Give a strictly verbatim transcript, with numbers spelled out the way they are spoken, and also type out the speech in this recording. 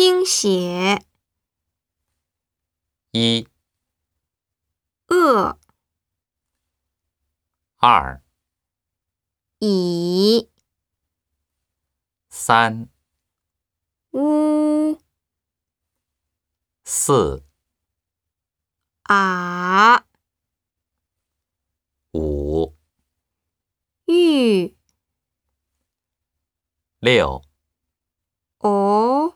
听写一、 恶二、 以三、 乌四、 啊五、 玉六、 哦